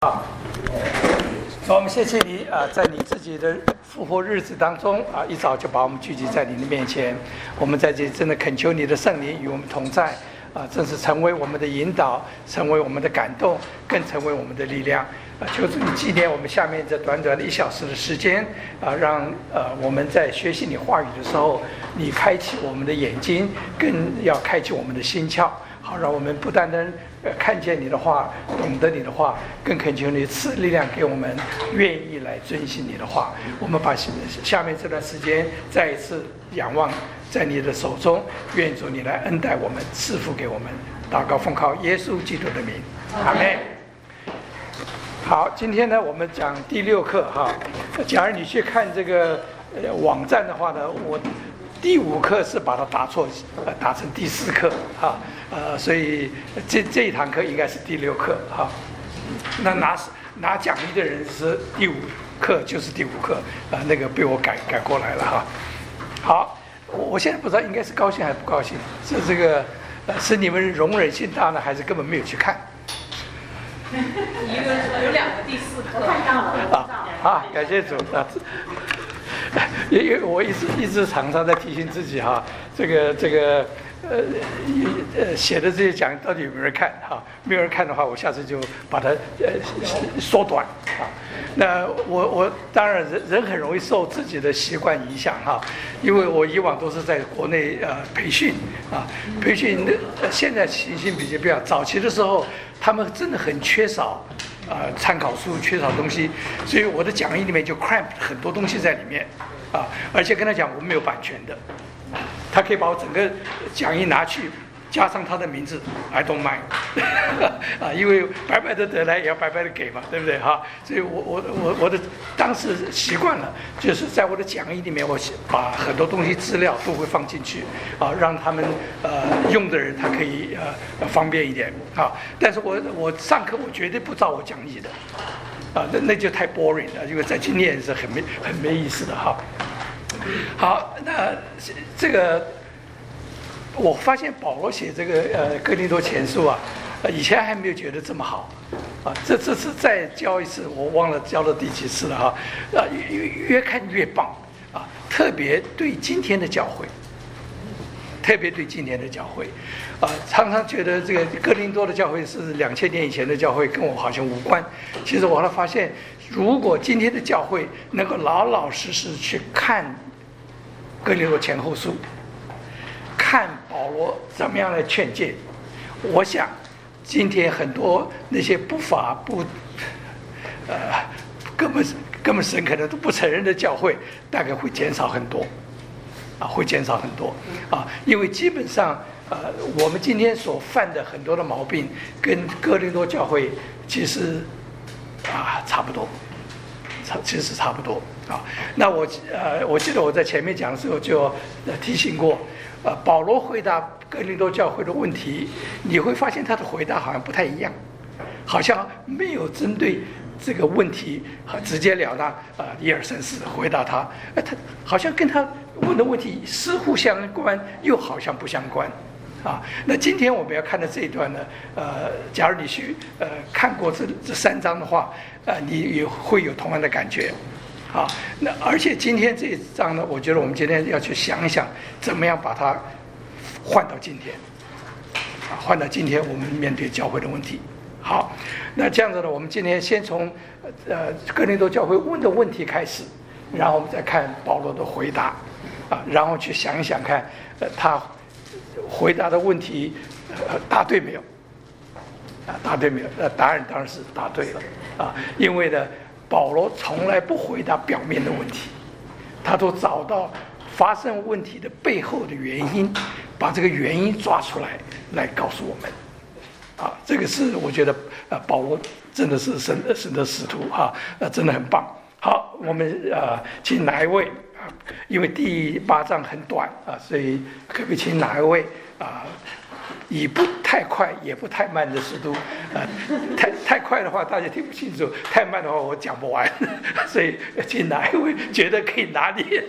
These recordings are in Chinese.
好，我们谢谢你在你自己的复活日子当中一早就把我们聚集在你的面前。我们在这里真的恳求你的圣灵与我们同在正是成为我们的引导，成为我们的感动，更成为我们的力量求主你纪念我们下面这短短的1小时的时间让我们在学习你话语的时候，你开启我们的眼睛，更要开启我们的心窍，好让我们不单单看见你的话，懂得你的话，更恳求你赐力量给我们，愿意来遵行你的话。我们把下面这段时间再一次仰望在你的手中，愿主你来恩待我们，赐福给我们。祷告奉靠耶稣基督的名，阿们。好，今天呢我们讲第6课哈。假如你去看这个网站的话呢，我第5课是把它打错，打成第4课哈。所以这一堂课应该是第6课哈。那拿讲义的人是第5课，就是第5课那个被我改过来了哈。好，我现在不知道应该是高兴还是不高兴，是这个是你们容忍性大呢，还是根本没有去看？ 有2个第4课看到了感谢主因为我一直常常在提醒自己哈，这个写的这些讲到底有没有人看哈？没有人看的话，我下次就把它缩短啊。那我当然人很容易受自己的习惯影响哈，因为我以往都是在国内培训现在情形比较不一样。早期的时候，他们真的很缺少参考书，缺少东西，所以我的讲义里面就 cramp 很多东西在里面而且跟他讲我没有版权的，他可以把我整个讲义拿去加上他的名字 I don't mind 因为白白的得来也要白白的给嘛，对不对哈？所以我的当时习惯了，就是在我的讲义里面，我把很多东西资料都会放进去让他们用的人他可以方便一点但是我上课我绝对不照我讲义的那就太 boring 了，因为在今天是很没意思的哈。好，那这个我发现保罗写这个哥林多前书以前还没有觉得这么好这次再教一次，我忘了教了第几次了哈越看越棒特别对今天的教会，常常觉得这个哥林多的教会是2000年以前的教会，跟我好像无关。其实我后来发现，如果今天的教会能够老老实实去看哥林多前后书，看保罗怎么样来劝诫，我想今天很多那些不法根本神可能都不承认的教会，大概会减少很多因为基本上我们今天所犯的很多的毛病跟哥林多教会其实差不多那我记得我在前面讲的时候就提醒过保罗回答哥林多教会的问题，你会发现他的回答好像不太一样，好像没有针对这个问题直截了当1、2、3、4回答他好像跟他问的问题似乎相关，又好像不相关那今天我们要看的这一段呢假如你去看过这3章的话你也会有同样的感觉那而且今天这一章呢，我觉得我们今天要去想一想怎么样把它换到今天我们面对教会的问题。好，那这样子呢，我们今天先从哥林多教会问的问题开始，然后我们再看保罗的回答然后去想一想看他回答的问题答对没有答案当然是答对了因为呢保罗从来不回答表面的问题，他都找到发生问题的背后的原因，把这个原因抓出来告诉我们这个是我觉得保罗真的是神的使徒真的很棒。好，我们请哪一位因为第8章很短所以可不可以请哪一位以不太快也不太慢的速度太快的话大家听不清楚，太慢的话我讲不完所以请哪一位觉得可以拿捏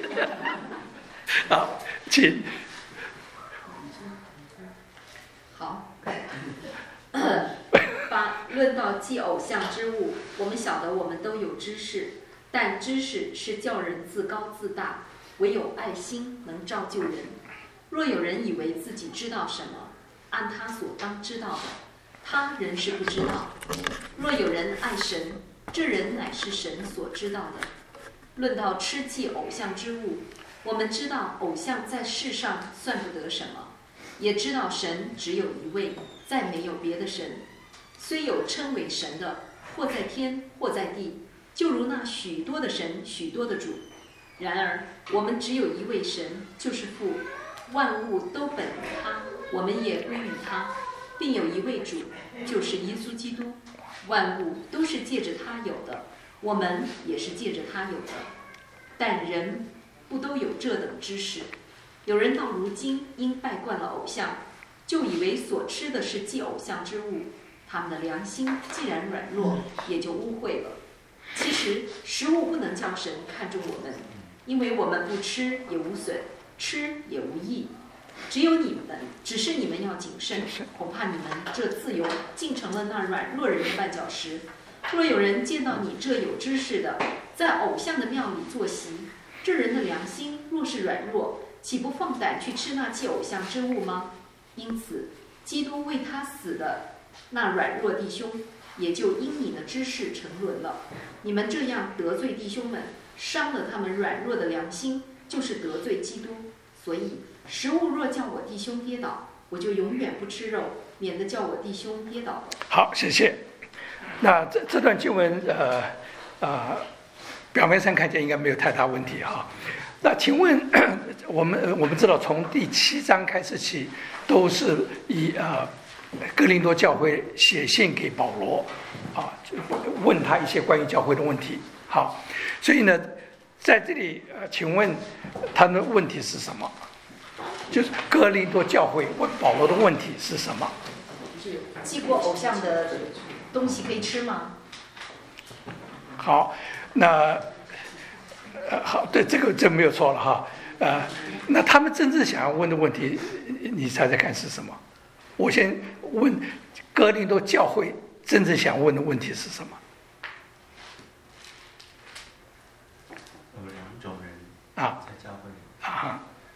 请。 好论到祭偶像之物，我们晓得我们都有知识，但知识是叫人自高自大，唯有爱心能造就人。若有人以为自己知道什么，按他所当知道的，他仍是不知道。若有人爱神，这人乃是神所知道的。论到吃祭偶像之物，我们知道偶像在世上算不得什么，也知道神只有一位，再没有别的神。虽有称为神的，或在天，或在地，就如那许多的神，许多的主。然而我们只有一位神，就是父，万物都本于他，我们也归于他，并有一位主，就是耶稣基督。万物都是借着他有的，我们也是借着他有的。但人不都有这等知识？有人到如今因拜惯了偶像，就以为所吃的是祭偶像之物，他们的良心既然软弱，也就污秽了。其实食物不能叫神看重我们，因为我们不吃也无损，吃也无益。只是你们要谨慎，恐怕你们这自由竟成了那软弱人的绊脚石。若有人见到你这有知识的，在偶像的庙里坐席，这人的良心若是软弱，岂不放胆去吃那祭偶像之物吗？因此基督为他死的那软弱弟兄，也就因你的知识沉沦了。你们这样得罪弟兄们，伤了他们软弱的良心，就是得罪基督。所以食物若叫我弟兄跌倒，我就永远不吃肉，免得叫我弟兄跌倒了。 好，谢谢。那这段经文表面上看见应该没有太大问题哈。那请问我们知道从第7章开始起，都是以哥林多教会写信给保罗就问他一些关于教会的问题。好，所以呢，在这里请问他的问题是什么？就是哥林多教会问保罗的问题是什么？ 祭过偶像的东西可以吃吗？ 好，那好，对，这没有错了哈。那他们真正想要问的问题，你猜猜看是什么？我先问哥林多教会真正想问的问题是什么？ 有2种人在教会里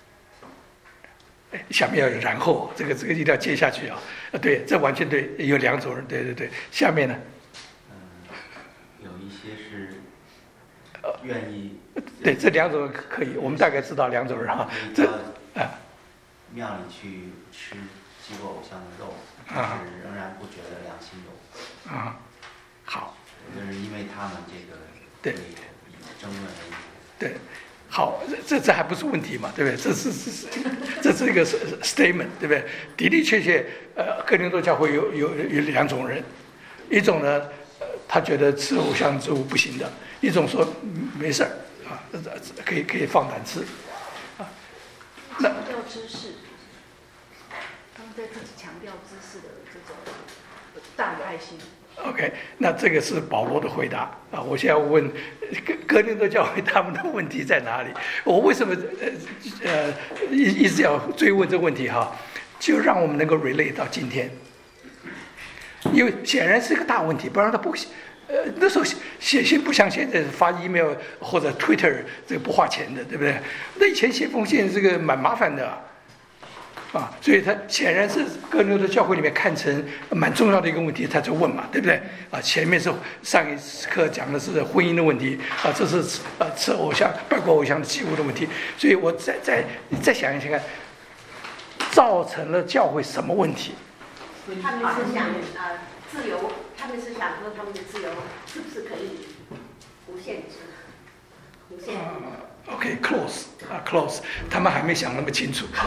下面要有然后，这个一定要接下去啊！对，这完全对，有2种人，对。下面呢？ 有一些是愿意。 对，这2种人可以，我们大概知道2种人哈。 庙里去吃祭过偶像的肉，但是仍然不觉得良心有。 好。 就是因为他们这个对争论的意思。 对。好，这还不是问题嘛，对不对？这是一个 statement， 对不对？的的确确，哥林多教会有2种人，一种呢，他觉得吃偶像之物不行的；一种说没事儿可以放胆吃强调知识，他们在自己强调知识的这种大的爱心。 OK， 那这个是保罗的回答我现在要问哥林多教会他们的问题在哪里？我为什么一直要追问这个问题就让我们能够 relate 到今天，因为显然是一个大问题，不然他不那时候写信不像现在发 email 或者 Twitter 这个不花钱的，对不对？那以前写封信这个蛮麻烦的所以他显然是哥林多教会里面看成蛮重要的一个问题，他就问嘛，对不对？前面是上一课讲的是婚姻的问题这是吃偶像、拜过偶像的祭物的问题，所以我再想一想看，造成了教会什么问题？ 他们是想自由，他们是想说他们的自由是不是可以无限制？无限制。 OK，close，他们还没想那么清楚。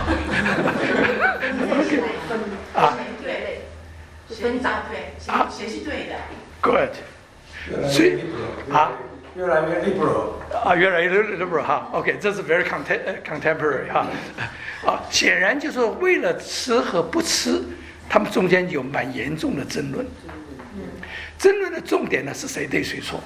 对，分长对，谁是对的 ？Good， 所以越来越 liberal 越来越 liberal OK， 这是 very contemporary 显然就是说为了吃和不吃，他们中间有蛮严重的争论。争论的重点呢是谁对谁错，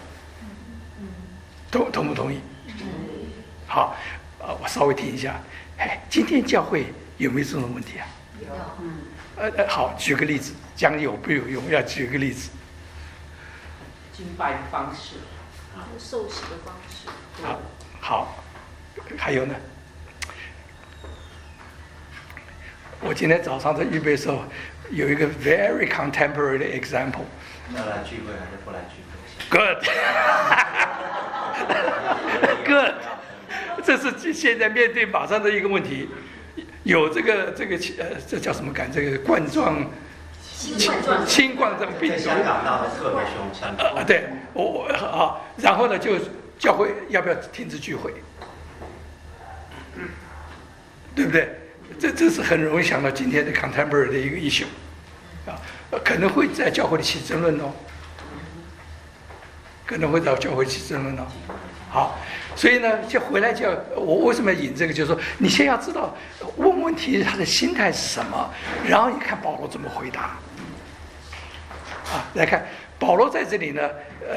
同不同意？好，我稍微提一下，今天教会有没有这种问题有。好，举个例子，讲有不有用，要举个例子。 敬拜的方式， 受洗的方式。 好，还有呢？我今天早上在预备的时候，有一个 very contemporary 的 example。 要来聚会还是不来聚会 ？Good， 这是现在面对马上的一个问题。有这叫什么感？这个冠状新冠状病毒。 香港闹得特别凶，香港。 对，然后呢，就教会要不要停止聚会？对不对？这是很容易想到今天的 contemporary 的一个 issue， 可能会在教会里起争论哦，可能会在教会起争论哦。好，所以呢，就回来我为什么要引这个？就是说，你先要知道问问题他的心态是什么，然后你看保罗怎么回答。来看保罗在这里呢，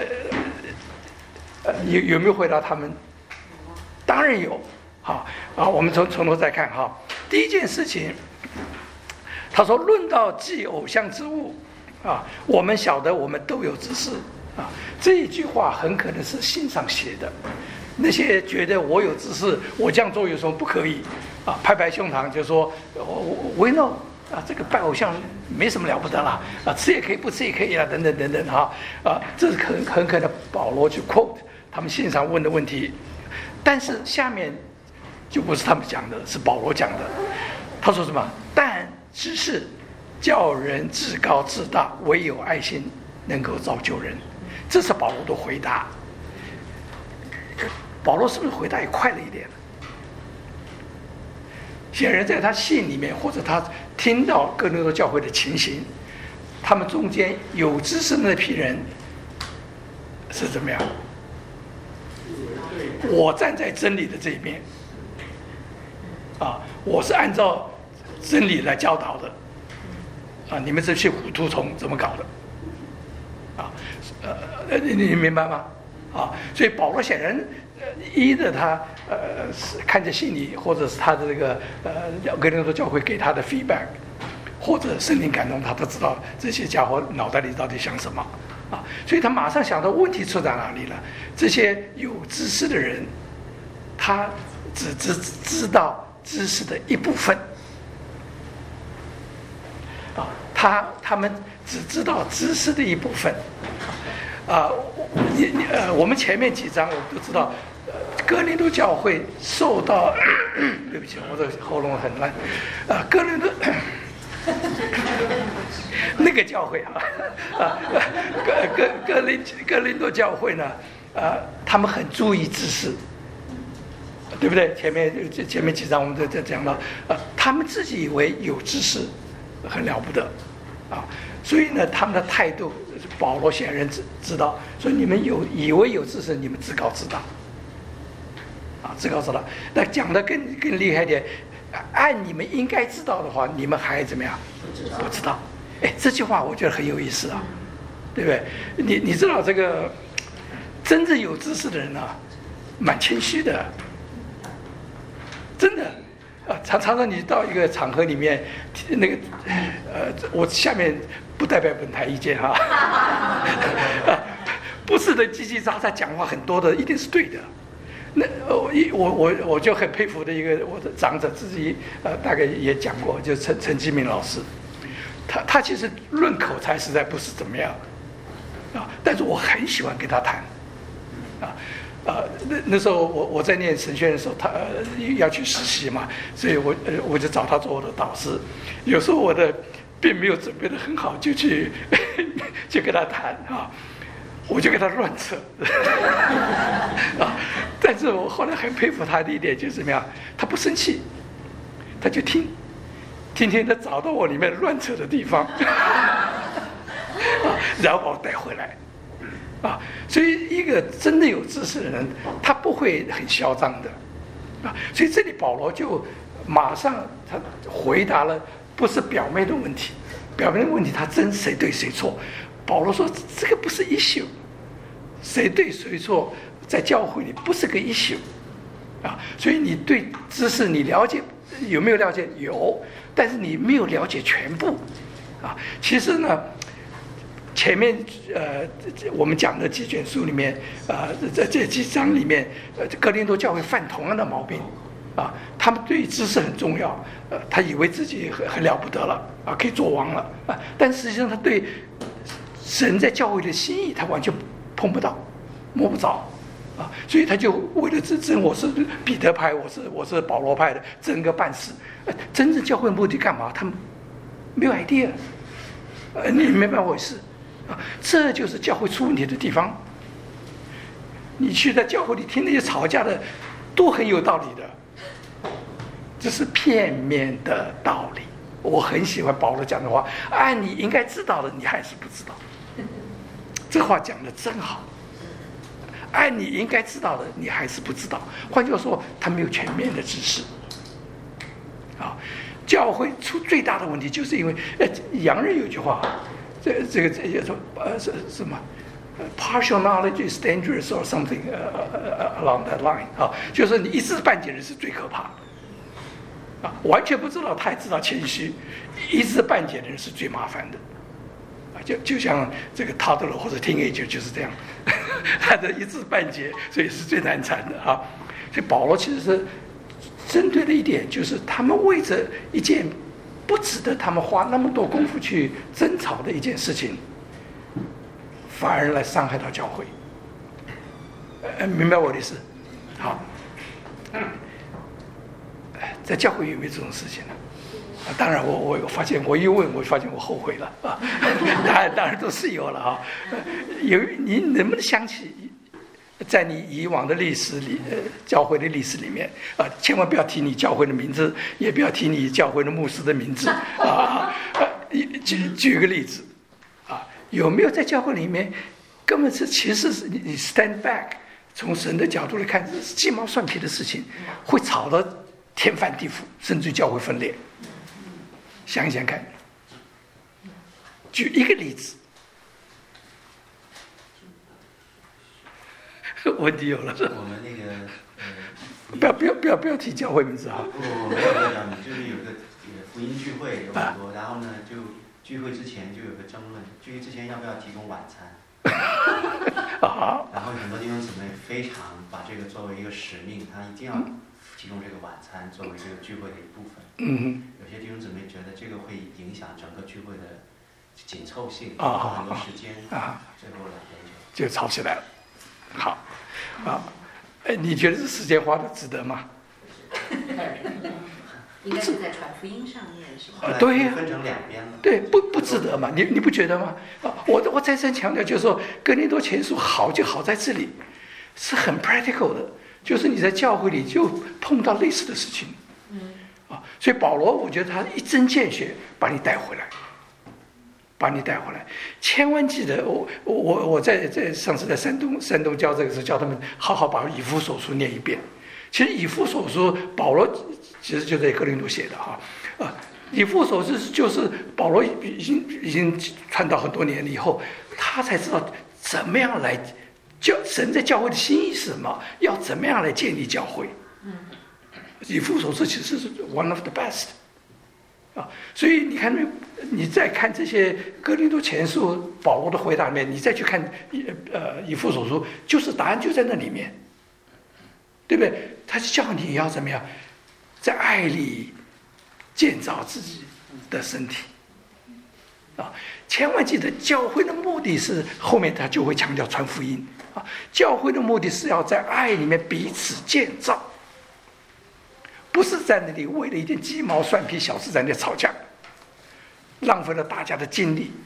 有没有回答他们？当然有。我们从头再看哈。第一件事情，他说：“论到祭偶像之物，我们晓得我们都有知识。”这一句话很可能是信上写的。那些觉得我有知识，我这样做有什么不可以？拍拍胸膛就说：“We know。”这个拜偶像没什么了不得啦，吃也可以，不吃也可以啦，等等等等这是很可能保罗去 quote 他们信上问的问题，但是下面就不是他们讲的，是保罗讲的。他说什么？但知识叫人自高自大，唯有爱心能够造就人。这是保罗的回答。保罗是不是回答也快了一点？显然在他信里面，或者他听到哥林多教会的情形，他们中间有知识的那批人是怎么样？我站在真理的这一边，我是按照真理来教导的，你们这些糊涂虫怎么搞的？你明白吗？所以保罗显然依着他看着信里，或者是他的这个哥林多教会给他的 feedback， 或者圣灵感动他，都知道这些家伙脑袋里到底想什么所以他马上想到问题出在哪里了。这些有知识的人，他只知道知识的一部分他们只知道知识的一部分我们前面几章我们都知道，哥林多教会受到对不起，我的喉咙很烂哥林多那个教会哥林多教会呢他们很注意知识，对不对？前面几章我们都讲到他们自己以为有知识很了不得所以呢，他们的态度，保罗显然知道，所以你们以为有知识，你们自高自大，自高自大。那讲的更厉害一点，按你们应该知道的话，你们还怎么样？不知道。这句话我觉得很有意思对不对？你知道这个真正有知识的人蛮谦虚的，真的。常常你到一个场合里面，那个我下面不代表本台意见不是的叽叽喳喳讲话很多的，一定是对的。那我就很佩服的一个我的长者，自己大概也讲过，就是陈基明老师，他其实论口才实在不是怎么样但是我很喜欢跟他谈那时候我在念神学院的时候，他要去实习嘛，所以我就找他做我的导师。有时候我的并没有准备得很好，就去就跟他谈我就跟他乱扯但是我后来很佩服他的一点就是怎么样，他不生气，他就听他找到我里面乱扯的地方然后把我带回来所以一个真的有知识的人，他不会很嚣张的所以这里保罗就马上他回答了，不是表面的问题，表面的问题他争谁对谁错。保罗说这个不是 issue， 谁对谁错在教会里不是个 issue所以你对知识你了解有没有了解？有，但是你没有了解全部其实呢， 前面我们讲的几卷书里面这几章里面，哥林多教会犯同样的毛病啊，他们对知识很重要，他以为自己很了不得了啊，可以做王了啊，但实际上他对神在教会的心意他完全碰不到，摸不着啊，所以他就为了争我是彼得派，我是保罗派的，争个半死。真正教会的目的干嘛？他们没有 idea， 你没办法回事啊，这就是教会出问题的地方。你去在教会里听那些吵架的，都很有道理的，这是片面的道理。我很喜欢保罗讲的话，按你应该知道的，你还是不知道。这话讲得真好。按你应该知道的，你还是不知道。换句话说，他没有全面的知识。啊，教会出最大的问题，就是因为洋人有句话，这个说是什么？partial knowledge is dangerous or something along that line 啊，就是你一知半解的是最可怕的。啊，完全不知道他也知道谦虚，一知半解的人是最麻烦的。就像这个 toddler 或者 teenager 就是这样，他的一知半解，所以是最难缠的啊。所以保罗其实是针对的一点，就是他们为着一件不值得他们花那么多功夫去争吵的一件事情，反而来伤害到教会。明白我的意思？好，在教会有没有这种事情呢？当然我发现，我一问我发现我后悔了啊！当然都是有了啊。你能不能想起，在你以往的历史里，教会的历史里面啊，千万不要提你教会的名字，也不要提你教会的牧师的名字啊。举个例子啊，有没有在教会里面根本是其实是你 stand back， 从神的角度来看是鸡毛蒜皮的事情，会吵得天翻地覆，甚至教会分裂？想想看，举一个例子，问题有了。 我们那个不要提教会名字啊！ 不，没有这样，就是有个福音聚会有很多，然后呢，就聚会之前就有个争论，聚会之前要不要提供晚餐？然后很多弟兄姊妹非常把这个作为一个使命，他一定要提供这个晚餐作为这个聚会的一部分。有些弟兄姊妹觉得这个会影响整个聚会的紧凑性，花很多时间，最后2天就吵起来了。好，你觉得这时间花的值得吗？ 应该是在传福音上面是吧？ 对呀， 分成2边了。 对，不值得嘛？你不觉得吗？我再三强调，就是说，哥林多前书好就好在这里，是很 practical 的，就是你在教会里就碰到类似的事情。所以保罗，我觉得他一针见血把你带回来，千万记得我在上次在山东教这个时候，叫他们好好把以弗所书念一遍。其实以弗所书保罗其实就在哥林多写的哈，以弗所书就是保罗已经传道很多年了以后，他才知道怎么样来神在教会的心意是什么，要怎么样来建立教会。以弗所书其实是 one of the best 啊，所以你看，你再看这些哥林多前书保罗的回答里面，你再去看以弗所书，就是答案就在那里面，对不对？他是叫你要怎么样，在爱里建造自己的身体啊！千万记得，教会的目的是后面他就会强调传福音啊，教会的目的是要在爱里面彼此建造。不是在那里为了一点鸡毛蒜皮小事在那里吵架，浪费了大家的精力。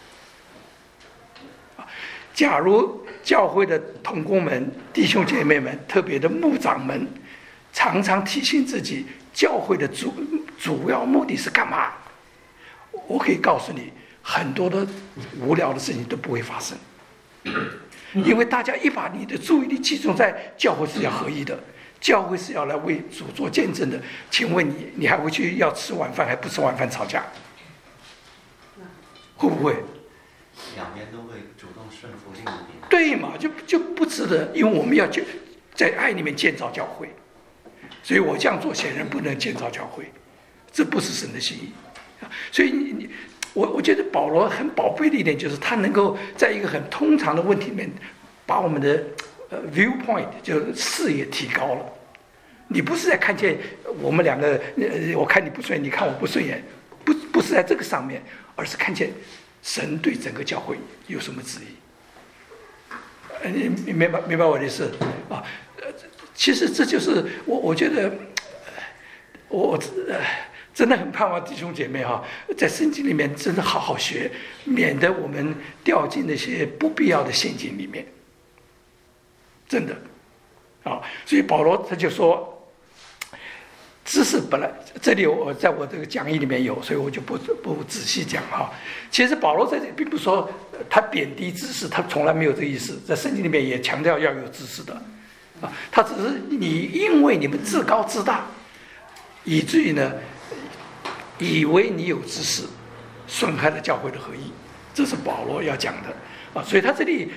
假如教会的同工们、弟兄姐妹们，特别的牧长们，常常提醒自己，教会的主要目的是干嘛？我可以告诉你，很多的无聊的事情都不会发生，因为大家一把你的注意力集中在教会是要合一的。教会是要来为主做见证的，请问你还会去要吃晚饭还不吃晚饭吵架？会不会？ 两边都会主动顺服另一边。 对嘛，就不值得，因为我们要在爱里面建造教会，所以我这样做显然不能建造教会，这不是神的心意。所以我觉得保罗很宝贝的一点就是他能够在一个很通常的问题里面，把我们的viewpoint 就是视野提高了。你不是在看见我们两个，我看你不顺眼，你看我不顺眼，不是在这个上面，而是看见神对整个教会有什么旨意。你明白我的意思啊？其实这就是我觉得我真的很盼望弟兄姐妹哈，在圣经里面真的好好学，免得我们掉进那些不必要的陷阱里面。真的啊，所以保罗他就说。知识本来这里我在我这个讲义里面有，所以我就不仔细讲哈。其实保罗在这里并不是说他贬低知识，他从来没有这个意思，在圣经里面也强调要有知识的啊。他只是你因为你们自高自大，以至于呢以为你有知识，损害了教会的合一，这是保罗要讲的啊。所以他这里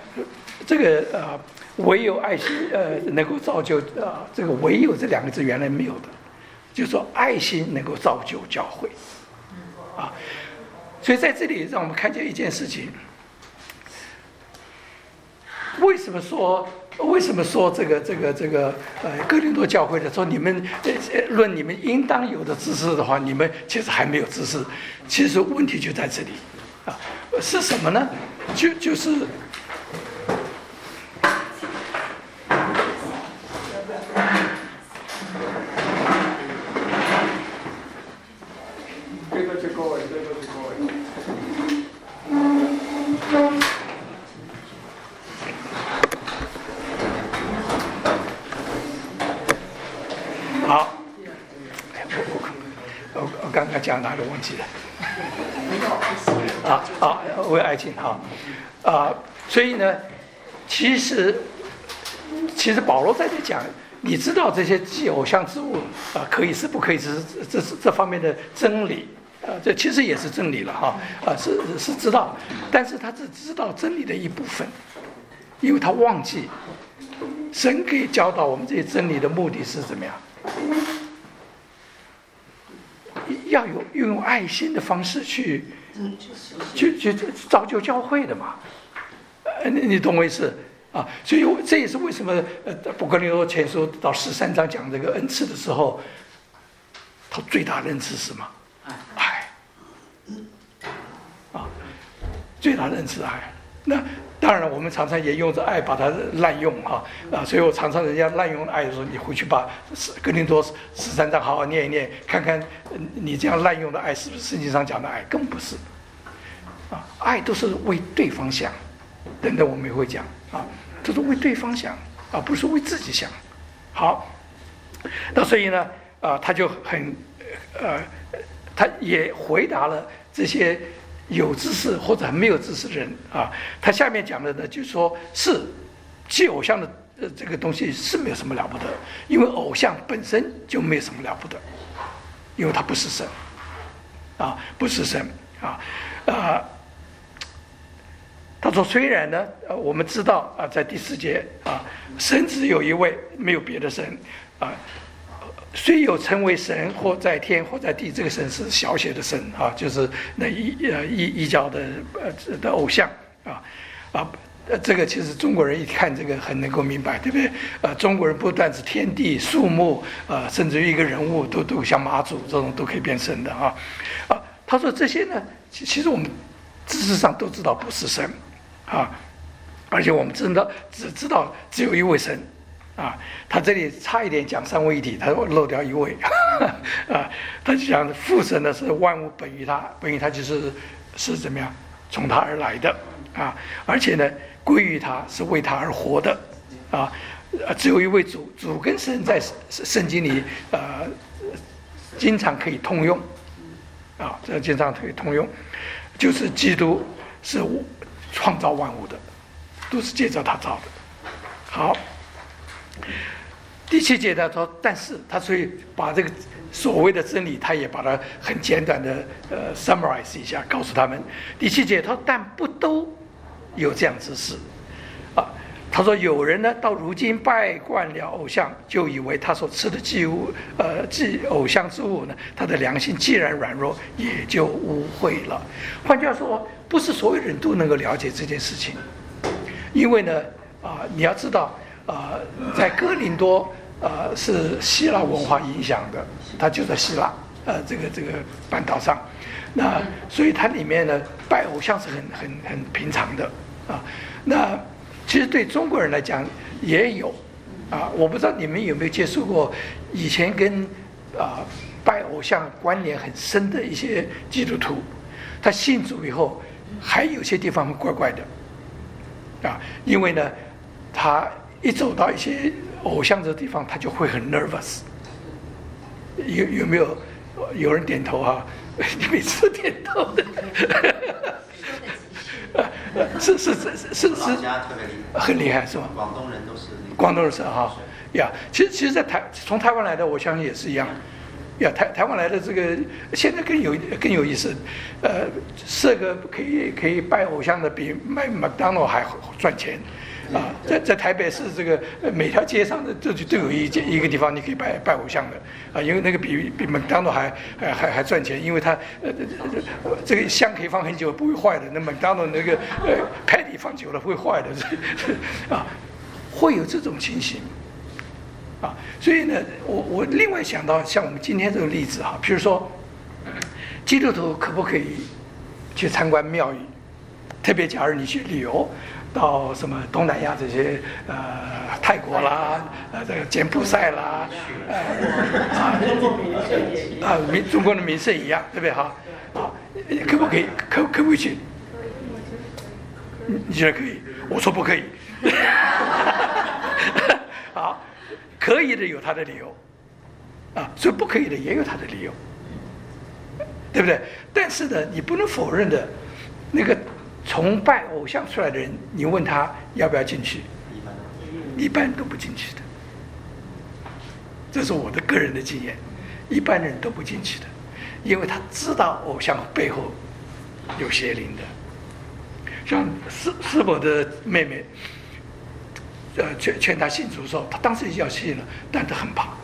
唯有爱心能够造就这个唯有这两个字原来没有的，就是说爱心能够造就教会啊。所以在这里让我们看见一件事情，为什么说这个哥林多教会的说你们论你们应当有的知识的话，你们其实还没有知识。其实问题就在这里啊，是什么呢？就是好，我刚刚讲哪里忘记了？为爱情所以呢，其实保罗在这讲，你知道这些祭偶像之物可以是不可以是这方面的真理这其实也是真理了是知道，但是他只知道真理的一部分，因为他忘记神可以教导我们这些真理的目的是怎么样。要运用爱心的方式去造就教会的嘛，你懂我意思啊？所以这也是为什么哥林多前书到13章讲这个恩赐的时候，他最大的恩赐是什么？爱最大的恩赐爱。那当然我们常常也用着爱把它滥用所以我常常人家滥用爱的时候，你回去把哥林多13章好好念一念，看看你这样滥用的爱是不是圣经上讲的爱，更不是爱都是为对方想，等等我们也会讲都是为对方想不是为自己想。好，那所以呢他就很他也回答了这些有知识或者没有知识的人他下面讲的呢，就是说是祭偶像的这个东西是没有什么了不得，因为偶像本身就没有什么了不得，因为它不是神不是神他说虽然呢我们知道在第4节神只有一位，没有别的神虽有称为神，或在天或在地，这个神是小写的神就是那异教的偶像这个其实中国人一看这个很能够明白，对不对？中国人不但是天地树木甚至于一个人物都像妈祖这种都可以变神的他说这些呢，其实我们知识上都知道不是神而且我们只知道只有一位神他这里差一点讲三位一体，他漏掉一位他就讲父神呢是万物本于他，本于他是怎么样从他而来的而且呢归于他，是为他而活的只有一位主跟神在圣经里经常可以通用这经常可以通用，就是基督是创造万物的，都是借着他造的。好，第7节他说，但是他所以把这个所谓的真理，他也把它很简短的summarize 一下，告诉他们。第7节他说，但不都有这样之事他说有人呢到如今拜惯了偶像，就以为他所吃的祭偶像之物呢，他的良心既然软弱，也就污秽了。换句话说，不是所有人都能够了解这件事情，因为呢你要知道在哥林多是希腊文化影响的，它就在希腊这个半岛上，那所以它里面呢拜偶像是很平常的那其实对中国人来讲也有我不知道你们有没有接触过以前跟拜偶像关联很深的一些基督徒，他信主以后还有些地方会怪怪的因为呢他一走到一些偶像的地方，他就会很 nervous。有没有人点头你每次都点头的。是老家特别厉害， 很厉害是吗？ 广东人都是广东人是其实在从台湾来的，我相信也是一样。台湾来的这个现在更有意思，设个可以拜偶像的比卖麦当劳还赚钱在台北市这个每条街上的都有一个地方你可以拜偶像的因为那个比麦当劳还赚钱，因为它这个香可以放很久不会坏的，那麦当劳那个patty 放久了会坏的会有这种情形所以呢我另外想到像我们今天这个例子比如说基督徒可不可以去参观庙宇，特别假如你去旅游到什么东南亚这些泰国啦这个柬埔寨啦中国的名胜一样，对不对可不可以可不可以去？你觉得可以？我说不可以。可以的有他的理由所以不可以的也有他的理由，对不对？但是呢你不能否认的，那个崇拜偶像出来的人，你问他要不要进去，一般都不进去的。这是我的个人的经验，一般人都不进去的，因为他知道偶像背后有邪灵的。像师伯的妹妹劝他信主的时候，他当时要信了，但他很怕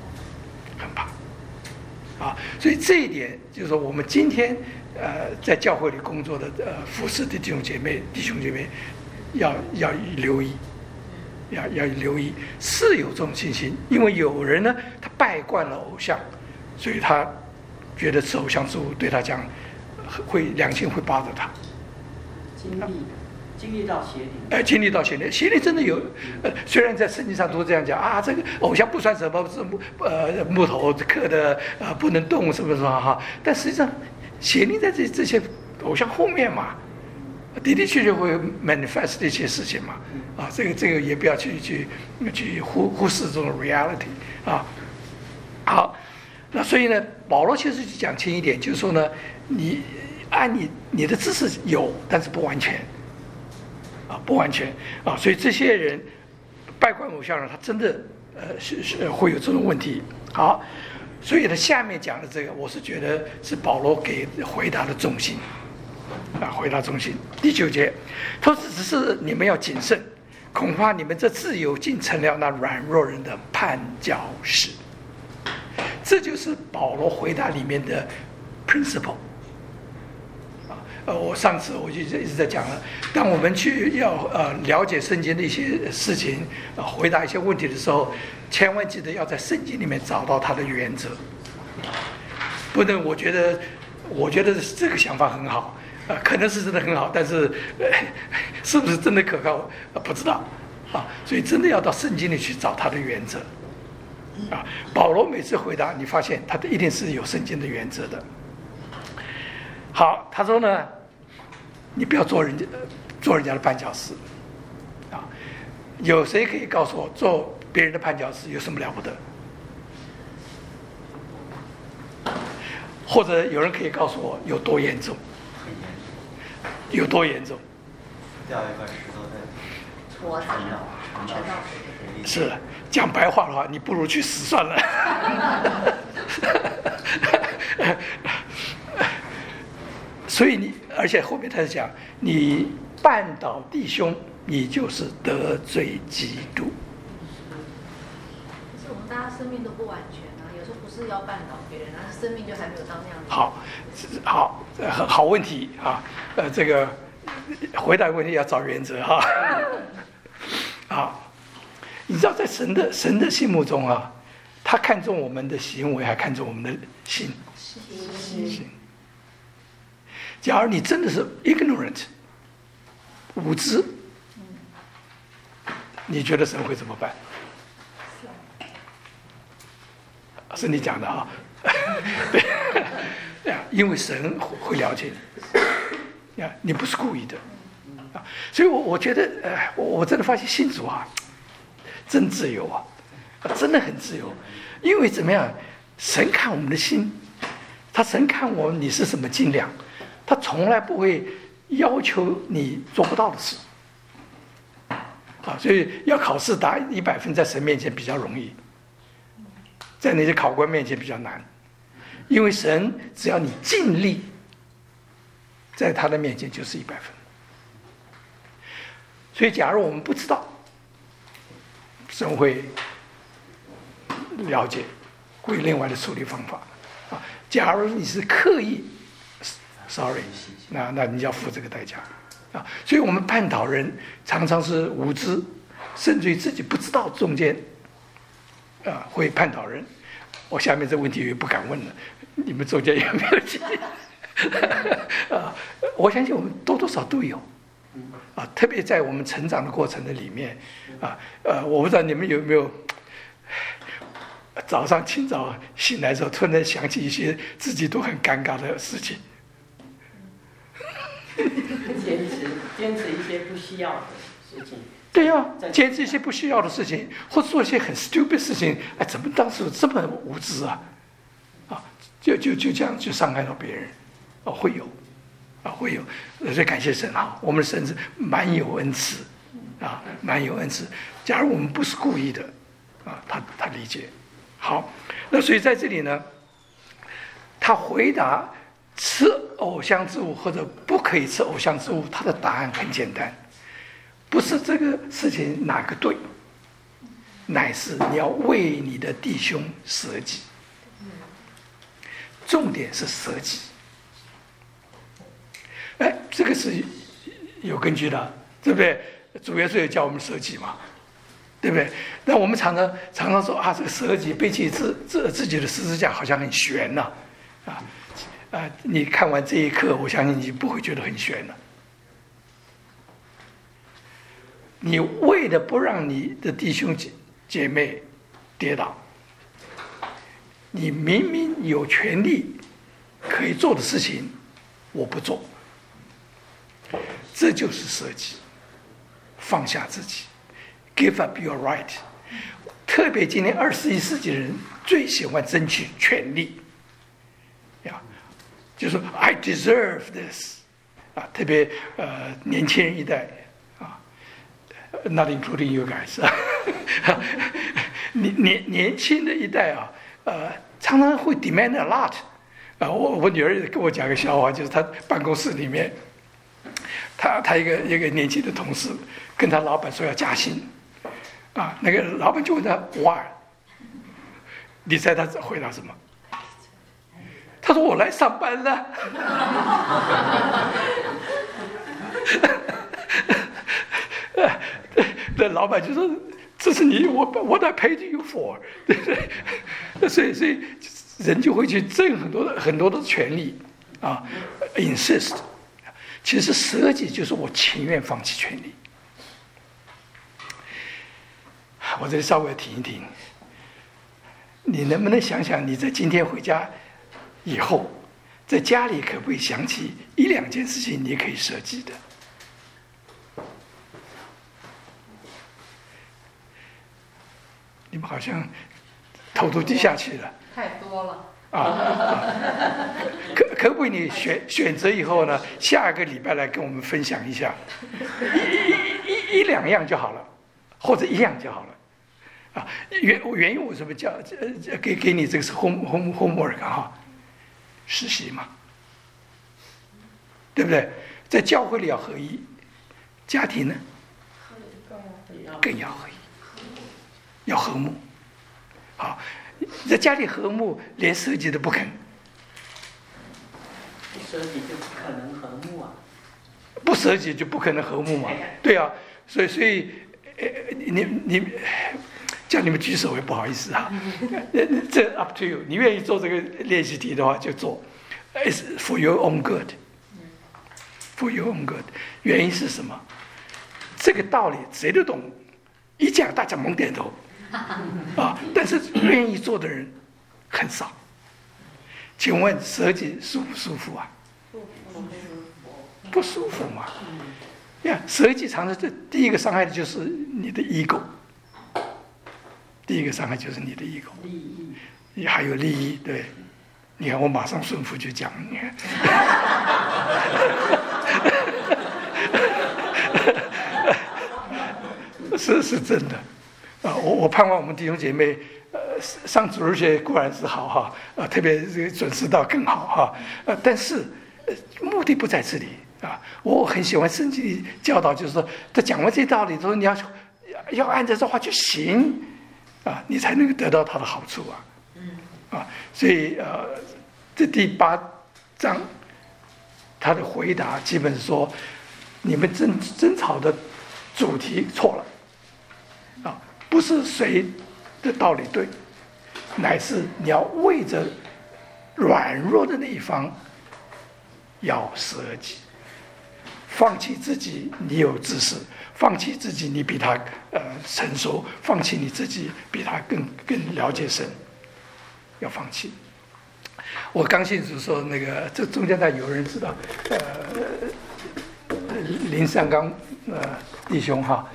所以这一点就是说我们今天在教会里工作的服侍的弟兄姐妹要留意，要留意是有这种情形，因为有人呢他拜惯了偶像，所以他觉得吃偶像之物对他讲良心会巴着他。 经历到邪灵， 经历到邪灵，邪灵真的有，虽然在圣经上都这样讲这个偶像不算什么，是木头刻的不能动什么但实际上邪灵在这些偶像后面嘛，的确会 manifest 一些事情嘛这个也不要去忽视这种 reality 好，那所以呢，保罗其实就讲清一点，就是说呢，你按你的知识有，但是不完全。不完全所以这些人拜惯偶像人，他真的是会有这种问题。好，所以他下面讲的这个，我是觉得是保罗给回答的重心回答重心。第9节，他说只是你们要谨慎，恐怕你们这自由竟成了那软弱人的绊脚石。这就是保罗回答里面的 principle。我上次我就一直在讲了，当我们去要了解圣经的一些事情回答一些问题的时候，千万记得要在圣经里面找到它的原则，不能我觉得这个想法很好可能是真的很好，但是是不是真的可靠不知道所以真的要到圣经里去找它的原则保罗每次回答你发现他一定是有圣经的原则的。好，他说呢，你不要做人家的绊脚石有谁可以告诉我做别人的绊脚石有什么了不得？或者有人可以告诉我有多严重？有多严重？ 掉一块石头在戳上是讲白话的话，你不如去死算了。所以而且后面他是讲，你绊倒弟兄， 你就是得罪基督。 可是我们大家生命都不完全啊，有时候不是要绊倒别人，而是生命就还没有到那样子。 好问题啊，这个回答问题要找原则哈。好，你知道在神的心目中啊，他看重我们的行为，还看重我们的心。心。假如你真的是 ignorant 无知，你觉得神会怎么办？是你讲的啊，对呀，因为神会了解你，呀，你不是故意的啊，所以我觉得，我真的发现信主啊，真自由啊，真的很自由，因为怎么样，神看我们的心，神看我们你是什么斤两，他从来不会要求你做不到的事。啊，所以要考试答100分，在神面前比较容易，在那些考官面前比较难，因为神只要你尽力，在他的面前就是100分。所以，假如我们不知道，神会了解，会另外的处理方法。啊，假如你是刻意 ，sorry， 那你要付这个代价。啊，所以我们绊倒人常常是无知，甚至于自己不知道中间，会绊倒人。我下面这问题也不敢问了，你们中间有没有经历？我相信我们多多少都有，啊，特别在我们成长的过程的里面，我不知道你们有没有清早醒来的时候，突然想起一些自己都很尴尬的事情。 坚持一些不需要的事情。 对呀，坚持一些不需要的事情，或做一些很 stupid 事情，哎，怎么当时这么无知啊？啊，就这样就伤害到别人，会有，会有。所以感谢神啊，我们的神是蛮有恩慈，蛮有恩慈。假如我们不是故意的，他理解。好，那所以在这里呢，他回答。吃偶像之物或者不可以吃偶像之物，他的答案很简单，不是这个事情哪个对，乃是你要为你的弟兄舍己。重点是舍己。哎，这个是有根据的，对不对？主耶稣也叫我们舍己嘛，对不对？那我们常常说啊，这个舍己背起自己的十字架好像很悬呐，你看完这一课，我相信你不会觉得很悬了。你为了不让你的弟兄姐妹跌倒，你明明有权利可以做的事情，我不做，这就是舍己，放下自己 ，give up your right。特别今天21世纪的人最喜欢争取权利，就是说 I deserve this， 特别年轻人一代，not including you guys， 年轻的一代常常会 demand a lot。我女儿跟我讲个笑话，就是她办公室里面，她一个年轻的同事跟她老板说要加薪，那个老板就问他 why， 你猜他回答什么？他说我来上班了。那老板就说这是你what I paid you for， 对不对？所以人就会去争很多的权利insist。其实舍己就是我情愿放弃权利。我这里稍微停一停，你能不能想想你在今天回家以后，在家里可不可以想起1、2件事情你可以舍己的？你们好像头都低下去了。 太多了。 可不可以你选择以后呢？下个礼拜来跟我们分享一下，一两样就好了，或者1样就好了。原因为什么叫给你这个是 homework 实习嘛，对不对？在教会里要合一，家庭呢更要和睦。好，在家里和睦，连设计都不肯。 不舍己就不可能和睦啊。 不舍己就不可能和睦嘛。对啊，所以你叫你们举手也不好意思啊。这 up to you， 你愿意做这个练习题的话就做。It's for your own good。For your own good， 原因是什么？这个道理谁都懂，一讲大家猛点头啊，但是愿意做的人很少。请问舍己舒不舒服啊？不舒服嘛。舍己常常第一个伤害的就是你的 ego， 第一个伤害就是你的 ego， 还有利益。对，你看我马上顺服就讲，你看。是真的啊！我盼望我们弟兄姐妹，上主日学固然是好哈，特别这个准时到更好哈，但是目的不在这里啊！我很喜欢圣经里教导，就是说，他讲完这道理之后，你要按照这话去行啊，你才能够得到他的好处啊！所以这第8章他的回答基本说，你们争吵的主题错了。不是谁的道理对，乃是你要为着软弱的那一方要舍己，放弃自己你有知识，放弃自己你比他成熟，放弃你自己比他更了解神，要放弃。我刚信主说那个，这中间有人知道，林善刚弟兄哈，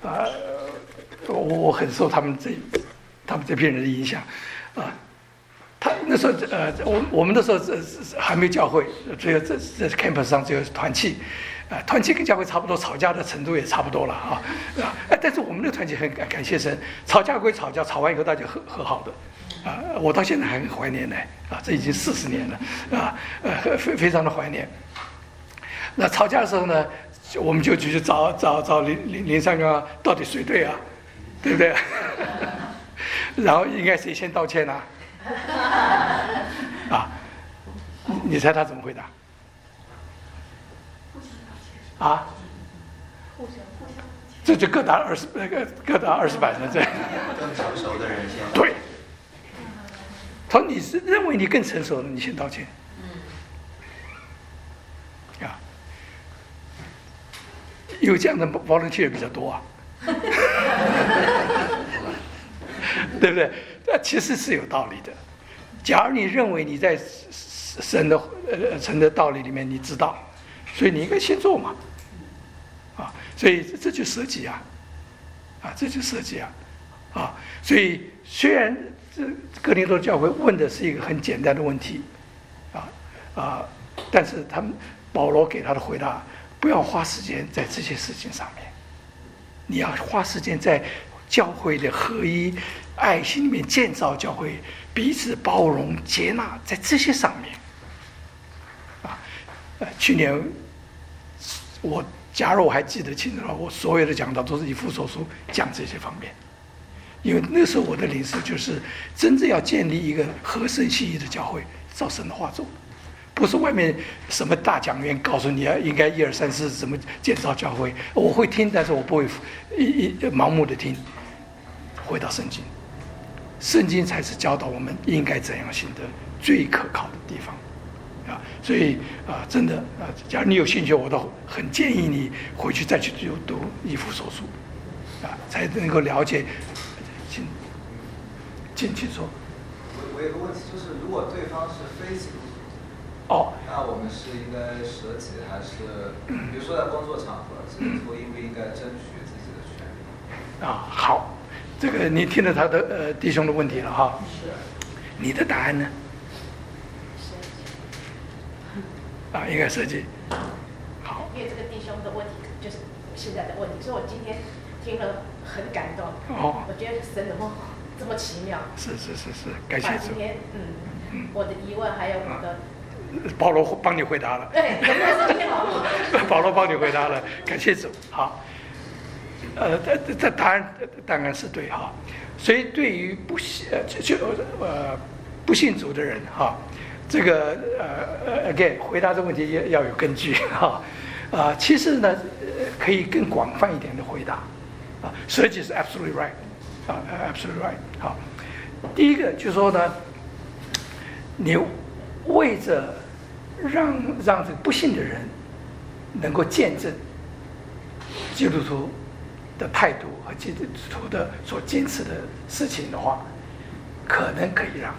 我很受他们这批人的影响，他那时候我们那时候还没有教会，只有这 campus 上只有团契，团契跟教会差不多，吵架的程度也差不多了啊，但是我们的团契很感谢神，吵架归吵架，吵完以后大家和好的，我到现在还很怀念呢，这已经40年了，非常的怀念。那吵架的时候呢，我们就去找林善刚到底谁对啊？对不对？然后应该谁先道歉啊？你猜他怎么回答？这就各打20板了，这。 更成熟的人先。 对。他说你是认为你更成熟了，你先道歉。有这样的volunteer比较多啊。对不对？其实是有道理的。假如你认为你在神的道理里面你知道，所以你应该先做嘛，所以这就舍己这就舍己所以虽然哥林多教会问的是一个很简单的问题，但是保罗给他的回答，不要花时间在这些事情上面，你要花时间在教会的合一、爱心里面建造教会，彼此包容、接纳，在这些上面。去年假如我还记得清楚的话，我所有的讲道都是以弗所书讲这些方面，因为那时候我的领受就是真正要建立一个合神心意的教会，照神的话做，不是外面什么大讲员告诉你应该1、2、3、4怎么建造教会，我会听，但是我不会盲目的听。回到圣经，圣经才是教导我们应该怎样行的最可靠的地方所以真的假如你有兴趣，我都很建议你回去再去读以弗所书才能够了解。请说。 我有个问题，就是如果对方是非基督徒，那我们是应该舍己，还是比如说在工作场合，基督徒应不应该争取自己的权利？ 好，这个你听了他的弟兄的问题了哈。 是。 你的答案呢？应该设计。好。 因为这个弟兄的问题就是现在的问题，所以我今天听了很感动。我觉得神怎么这么奇妙？ 是，感谢主。 今天我的疑问还有我的。 保罗帮你回答了。 对，今天保罗。 保罗帮你回答了，感谢主。好。 这答案当然是对哈。所以对于不信主的人哈，这个again 回答这个问题要有根据哈。其实呢，可以更广泛一点的回答啊。舍己是 absolutely right 啊 ，absolutely right 好。第一个就是说呢，你为着让这个不信的人能够见证基督徒的态度和基督徒的所坚持的事情的话，可能可以让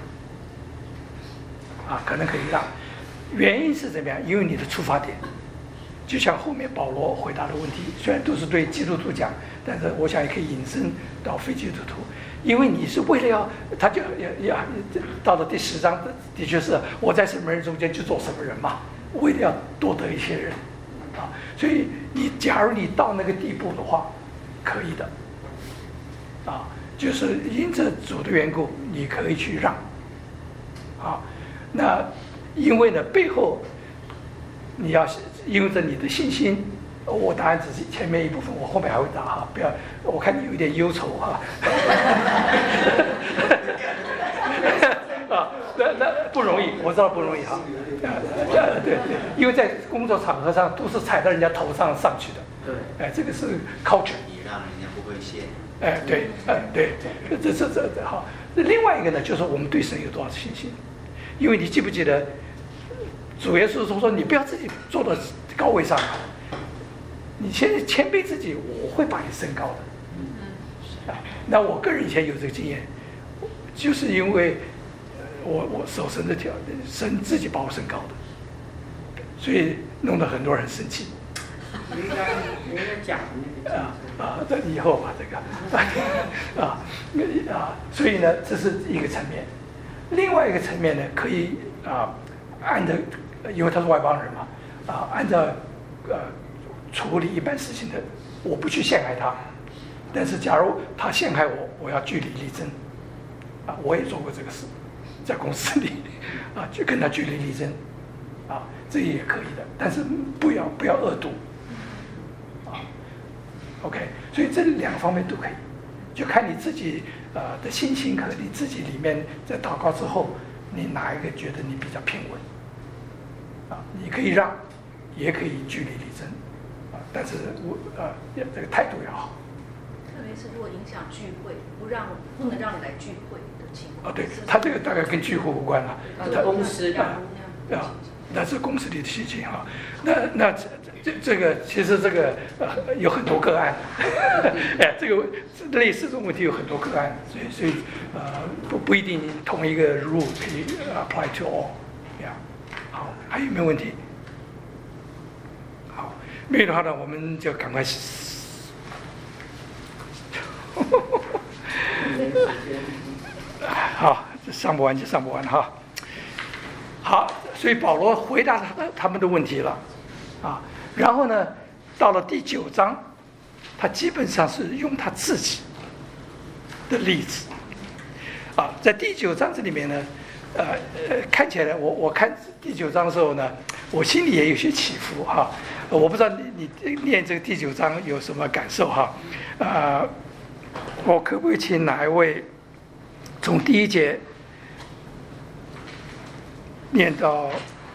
可能可以让。原因是怎么样？因为你的出发点，就像后面保罗回答的问题，虽然都是对基督徒讲，但是我想也可以引申到非基督徒。因为你是为了他就到了第10章，的确是我在什么人中间就做什么人嘛，为了要多得一些人所以假如你到那个地步的话，可以的就是因着主的缘故，你可以去让那因为呢背后你要因着你的信心。我答案只是前面一部分，我后面还会答不要，我看你有一点忧愁那不容易，我知道不容易对，因为在工作场合上都是踩到人家头上上去的，对，这个是 culture， 你让人家不会谢， 对，这好。另外一个呢，就是我们对神有多少信心，因为你记不记得主耶稣说你不要自己坐到高位上。你现在谦卑自己，我会把你升高的。那我个人以前有这个经验，就是因为我守神的条，神自己把我升高的，所以弄得很多人生气。 应该讲这以后吧，这个所以呢，这是一个层面。另外一个层面呢，可以按照，因为他是外邦人嘛，按照处理一般事情的，我不去陷害他，但是假如他陷害我，我要据理力争我也做过这个事，在公司里就跟他据理力争这也可以的，但是不要恶毒OK， 所以这两方面都可以，就看你自己的心情和你自己里面在祷告之后，你哪一个觉得你比较偏稳你可以让，也可以据理力争但是这个态度要好。 特别是如果影响聚会，不能让你来聚会的情况。 对，他这个大概跟聚会无关了。 公司那是公司里的事情那这个其实这个有很多个案，这个类似这种问题有很多个案，所以不一定同一个 rule 可以 apply to all。好，还有没有问题？好，没有的话呢，我们就赶快。好，上不完就上不完哈。好，所以保罗回答他们的问题了然后呢，到了第9章，他基本上是用他自己的例子在第9章这里面呢，看起来我看第9章的时候呢，我心里也有些起伏我不知道你念这个第9章有什么感受我可不可以请哪一位从第1节念到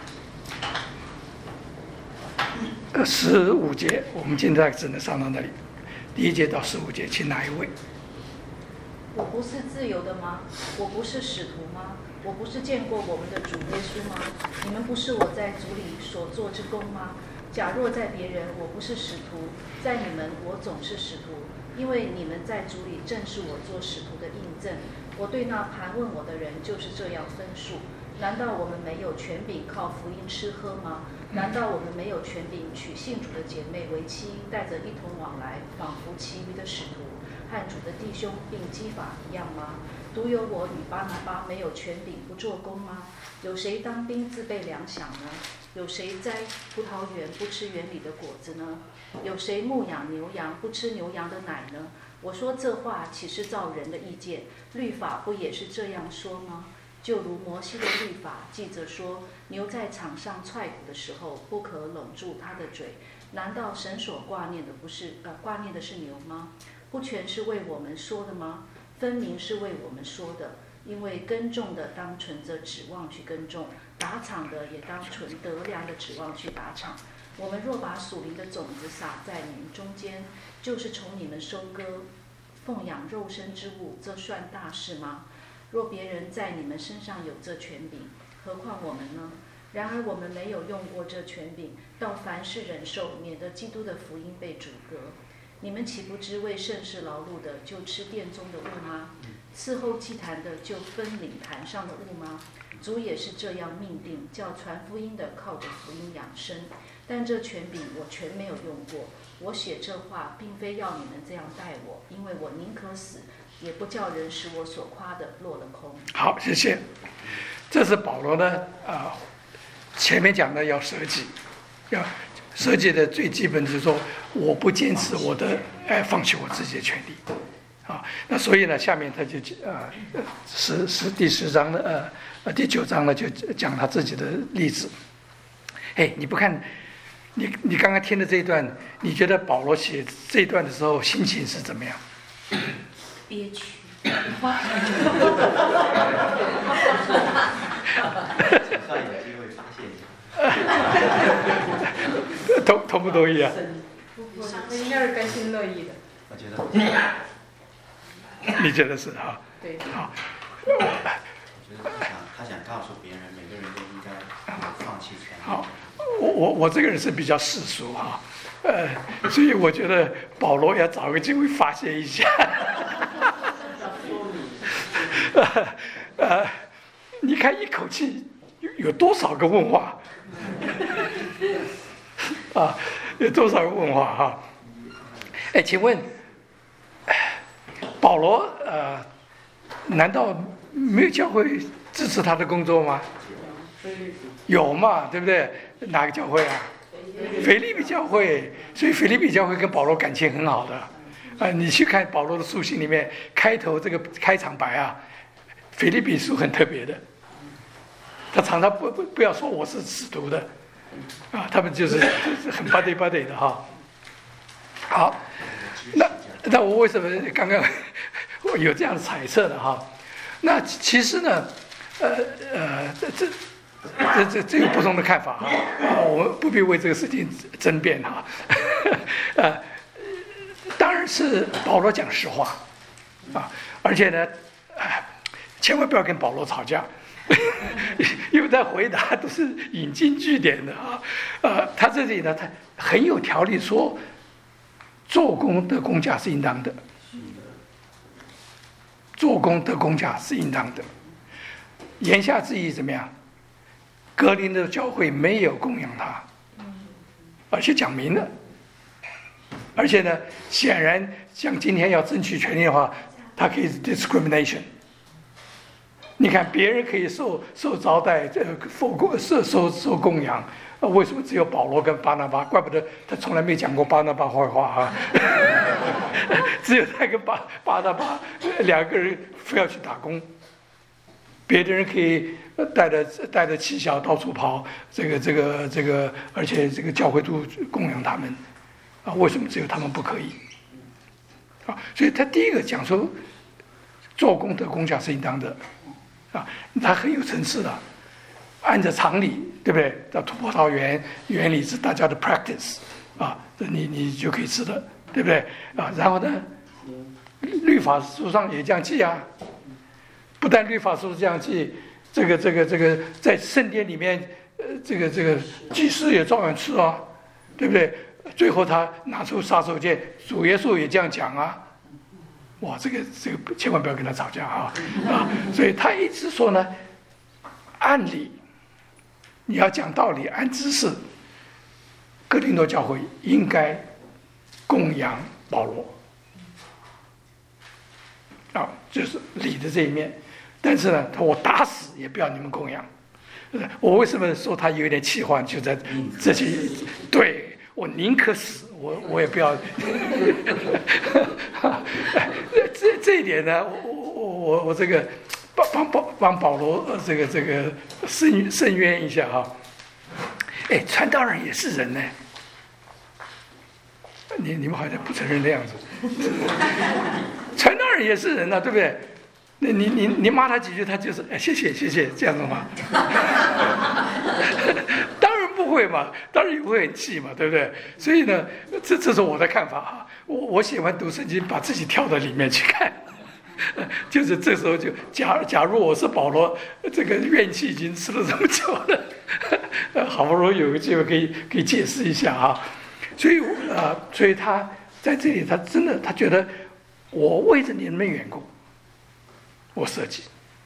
15节？我们现在只能上到那里，第1节到15节，请哪一位？ 我不是自由的吗？我不是使徒吗？我不是见过我们的主耶稣吗？你们不是我在主里所做之功吗？假若在别人，我不是使徒，在你们，我总是使徒，因为你们在主里正是我做使徒的印证。我对那盘问我的人就是这样分数。难道我们没有权柄靠福音吃喝吗？难道我们没有权柄娶信主的姐妹为妻，带着一同往来，仿佛其余的使徒和主的弟兄并基法一样吗？独有我与巴拿巴没有权柄不做工吗？有谁当兵自备粮饷呢？有谁栽葡萄园不吃园里的果子呢？有谁牧养牛羊不吃牛羊的奶呢？我说这话岂是照人的意见？律法不也是这样说吗？就如摩西的律法记着说，牛在场上踹鼓的时候，不可拢住它的嘴， 难道神所挂念的是牛吗？不全是为我们说的吗？分明是为我们说的。因为耕种的当存着指望去耕种，打场的也当存得粮的指望去打场。我们若把属灵的种子撒在你们中间，就是从你们收割奉养肉身之物，这算大事吗？若别人在你们身上有这权柄，何况我们呢？然而我们没有用过这权柄，到凡事忍受，免得基督的福音被阻隔。你们岂不知为圣事劳碌的，就吃殿中的物吗？伺候祭坛的，就分领坛上的物吗？主也是这样命定，叫传福音的靠着福音养生。但这权柄我全没有用过。我写这话，并非要你们这样待我，因为我宁可死，也不叫人使我所夸的落了空。 好，谢谢。这是保罗呢，前面讲的要舍己，要舍己的最基本就是说，我不坚持我的，放弃我自己的权利。那所以呢，下面他就第10章的第9章呢，就讲他自己的例子。你不看，你刚刚听的这一段，你觉得保罗写这一段的时候心情是怎么样？ 憋屈。 同不同意啊？ 我应该是甘心乐意的。 我觉得。 你觉得是哈？ 对。 好。 我觉得他想告诉别人，每个人都应该放弃权利。 好，我这个人是比较世俗哈，所以我觉得保罗要找个机会发泄一下。你看一口气有多少个问话？有多少个问话哈？请问。保罗难道没有教会支持他的工作吗？有嘛，对不对？哪个教会啊？腓立比教会。所以腓立比教会跟保罗感情很好的。你去看保罗的书信里面，开头这个开场白啊，腓立比书很特别的。他常常不要说我是使徒的，他们就是很buddy的哈。好，那我为什么刚刚我有这样的猜测呢？哈，那其实呢，这有不同的看法哈，我们不必为这个事情争辩哈。当然是保罗讲实话而且呢，千万不要跟保罗吵架，因为他回答都是引经据典的他这里呢，他很有条理说。做工得工价是应当的，做工得工价是应当的。言下之意怎么样？格林的教会没有供养他，而且讲明了。而且呢，显然像今天要争取权利的话，他可以 discrimination。你看别人可以受招待，受供养。为什么只有保罗跟巴拿巴？怪不得他从来没讲过巴拿巴坏话只有他跟巴拿巴2个人非要去打工，别的人可以带着旗小到处跑，这个，而且这个教会都供养他们为什么只有他们不可以所以他第一个讲说，做工得工价是应当的他很有层次的。按照常理，对不对？到葡萄园里是大家的 practice 你就可以吃的，对不对然后呢，律法书上也这样记不但律法书这样记，这个在圣殿里面，这个祭司也照样吃对不对？最后他拿出杀手锏，主耶稣也这样讲哇，这个千万不要跟他吵架所以他一直说呢，按理。你要讲道理，按知识，哥林多教会应该供养保罗就是理的这一面。但是呢，我打死也不要你们供养。我为什么说他有点气话，就在这些，对，我宁可死，我也不要。这一点呢，我这个。帮保罗这个申冤一下传道人也是人呢， 你们好像不承认的样子。传道人也是人啊，对不对？你骂他几句，他就是谢谢这样子吗？当然不会嘛，当然也会很气嘛，对不对？所以呢，这是我的看法哈。我喜欢读圣经，把自己跳到里面去看。就是这时候就假如我是保罗，这个怨气已经吃了这么久了，好不容易有个机会可以解释一下啊，所以他在这里他真的他觉得我为着你们的缘故，我舍己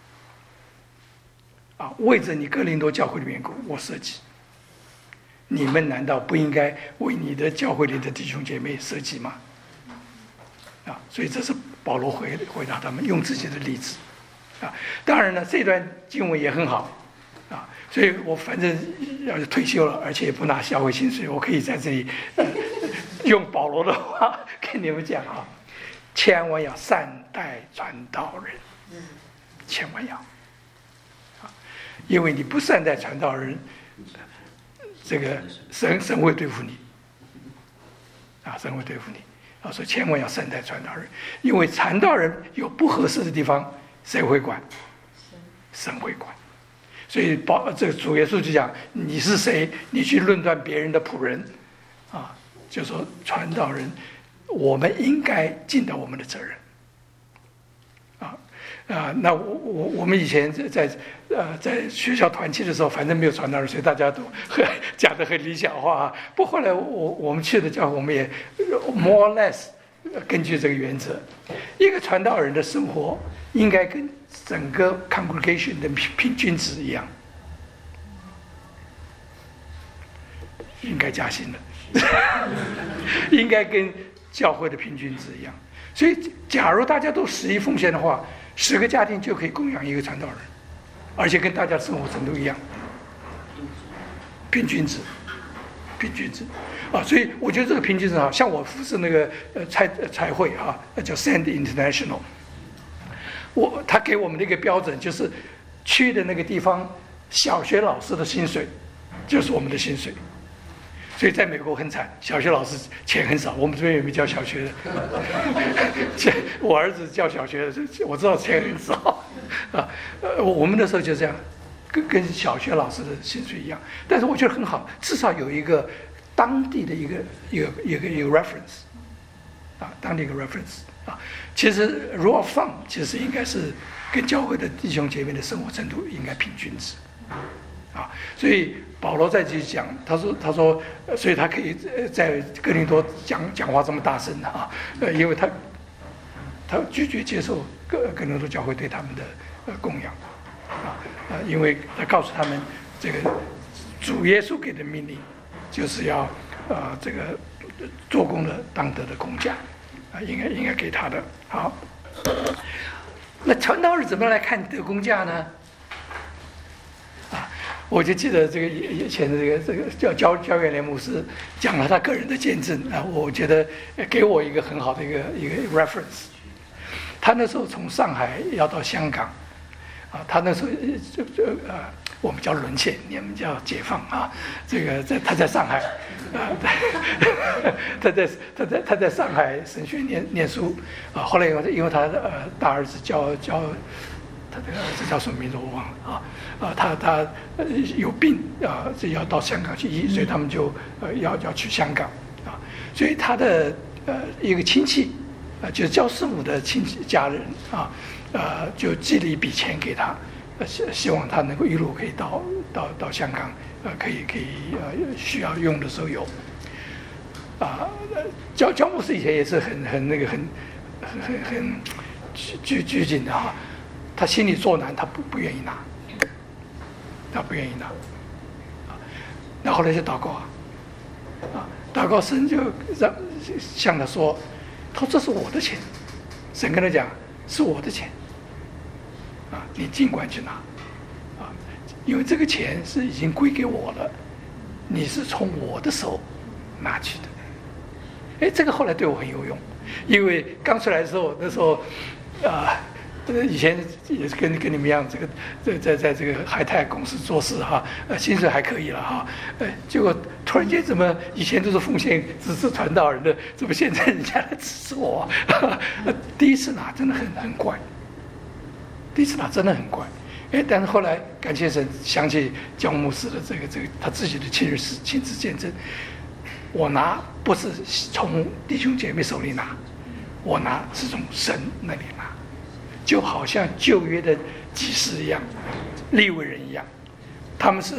啊，为着你哥林多教会的缘故，我舍己。你们难道不应该为你的教会里的弟兄姐妹舍己吗？啊，所以这是保罗回答他们用自己的例子啊。当然呢，这段经文也很好啊，所以我反正要是退休了，而且也不拿教会薪水，我可以在这里用保罗的话跟你们讲啊，千万要善待传道人，千万要啊，因为你不善待传道人，这个神会对付你啊，神会对付你。啊，所以千万要善待传道人，因为传道人有不合适的地方，谁会管？神会管。所以这个主耶稣就讲：你是谁？你去论断别人的仆人，啊，就说传道人，我们应该尽到我们的责任。那我们以前在学校团契的时候，反正没有传道人，所以大家都讲得很理想化啊。不过后来我们去的教会，我们也 more or less 根据这个原则，一个传道人的生活应该跟整个 congregation 的平均值一样，应该加薪了，应该跟教会的平均值一样。所以，假如大家都10亿奉献的话，10个家庭就可以供养一个传道人，而且跟大家生活程度一样，平均值啊，所以我觉得这个平均值好，像我服侍那个彩会啊，叫 Send International， 他给我们的一个标准就是去的那个地方，小学老师的薪水就是我们的薪水。所以在美国很惨，小学老师钱很少，我们这边也没教小学的。我儿子教小学的，我知道钱很少啊。我们那时候就这样，跟小学老师的薪水一样。但是我觉得很好，至少有一个当地的一个 reference 啊，当地一个 reference 啊。其实 rule of thumb 其实应该是跟教会的弟兄姐妹的生活程度应该平均值啊，所以。保罗在这里讲，他说，所以他可以在哥林多讲话这么大声啊，因为他拒绝接受哥林多教会对他们的供养因为他告诉他们，这个主耶稣给的命令就是要这个做工的当得的工价应该给他的。好，那传道人怎么来看得工价呢？我就记得这个以前的这个焦元莲牧师讲了他个人的见证啊，我觉得给我一个很好的一个 reference。他那时候从上海要到香港啊，他那时候我们叫沦陷，你们叫解放啊。这个他在上海啊，他在上海神学念书啊。后来因为他大儿子教。他的儿子叫什么名字我忘了他有病这要到香港去医，所以他们就要去香港啊，所以他的一个亲戚就是教师母的亲戚家人就寄了一笔钱给他，希望他能够一路可以到香港可以需要用的时候有焦牧师以前也是很拘谨的哈。他心里作难，他不愿意拿，那后来就祷告祷告神就向他说，他说这是我的钱，神跟他讲是我的钱你尽管去拿因为这个钱是已经归给我了，你是从我的手拿去的。这个后来对我很有用，因为刚出来的时候，那时候以前也是跟你们一样，在这个海泰公司做事哈，薪水还可以了哈，结果突然间怎么以前都是奉献支持传道人的，怎么现在人家来支持我？第一次拿真的很怪，第一次拿真的很怪，但是后来感谢神，想起焦牧师的这个他自己的亲自见证，我拿不是从弟兄姐妹手里拿，我拿是从神那里拿。就好像旧约的祭司一样，利未人一样，他们是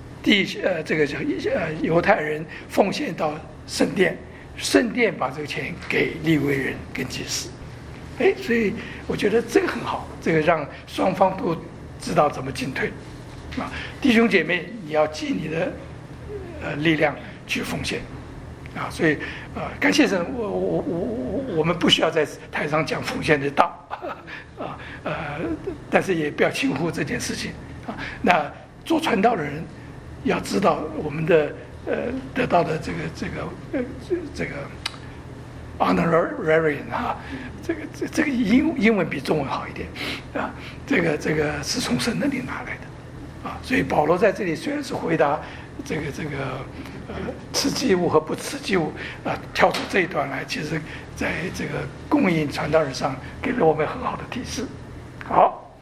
犹太人奉献到圣殿，圣殿把这个钱给利未人跟祭司，所以我觉得这个很好，这个让双方都知道怎么进退啊，弟兄姐妹，你要尽你的力量去奉献啊，所以感谢神，我们不需要在台上讲奉献的道啊，但是也不要轻忽这件事情啊。那做传道的人要知道我们的得到的这个 honorarium 啊，这个英文比中文好一点啊，这个是从神那里拿来的啊，所以保罗在这里虽然是回答这个吃祭物和不吃祭物跳出这一段来，其实在这个供应传道人上给了我们很好的提示。好，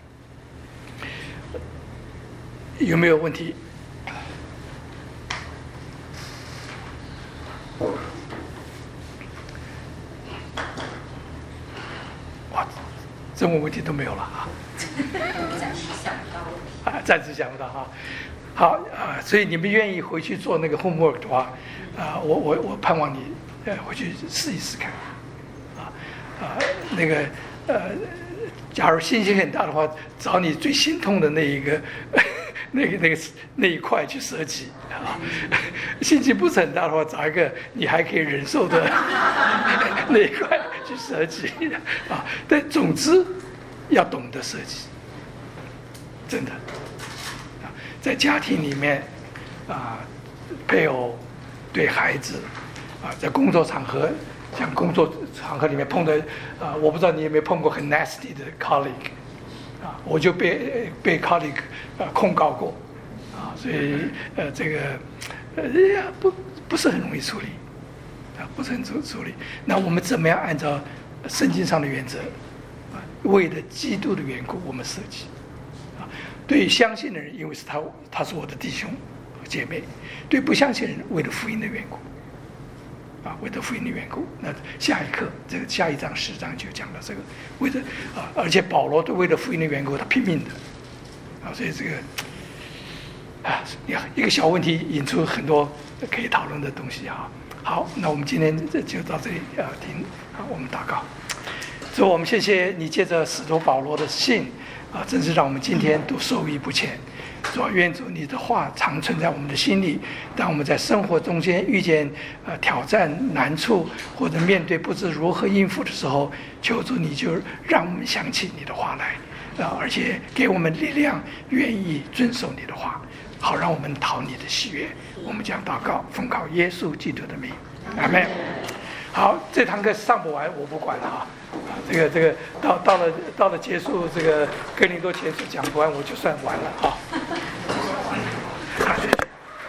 有没有问题？哇，中文问题都没有了啊！ 暂时想不到问题啊，暂时想不到哈。好所以你们愿意回去做那个 homework 的话，我盼望你回去试一试看，那个假如信心很大的话，找你最心痛的那一个那一块去舍己啊；心情不是很大的话，找一个你还可以忍受的那一块去舍己啊。但总之要懂得舍己，真的。在家庭里面配偶对孩子在工作场合，像工作场合里面碰的我不知道你有没有碰过很 nasty 的 colleague 我就被 colleague 控告过所以这个不是很容易处理不是很处理。那我们怎么样按照圣经上的原则为了基督的缘故，我们舍己。对相信的人，因为是他是我的弟兄和姐妹；对不相信的人，为了福音的缘故，为了福音的缘故。那下一课，这个下一章10章就讲到这个，为了而且保罗都为了福音的缘故，他拼命的所以这个一个小问题引出很多可以讨论的东西好，那我们今天就到这里停。好，我们祷告。主，我们谢谢你借着使徒保罗的信真是让我们今天都受益不浅。主，愿主你的话常存在我们的心里，当我们在生活中间遇见挑战难处，或者面对不知如何应付的时候，求主你就让我们想起你的话来而且给我们力量，愿意遵守你的话，好让我们讨你的喜悦。我们将祷告奉靠耶稣基督的名，阿们。好，这堂课上不完我不管了这个到了结束这个哥林多前书讲不完，我就算完了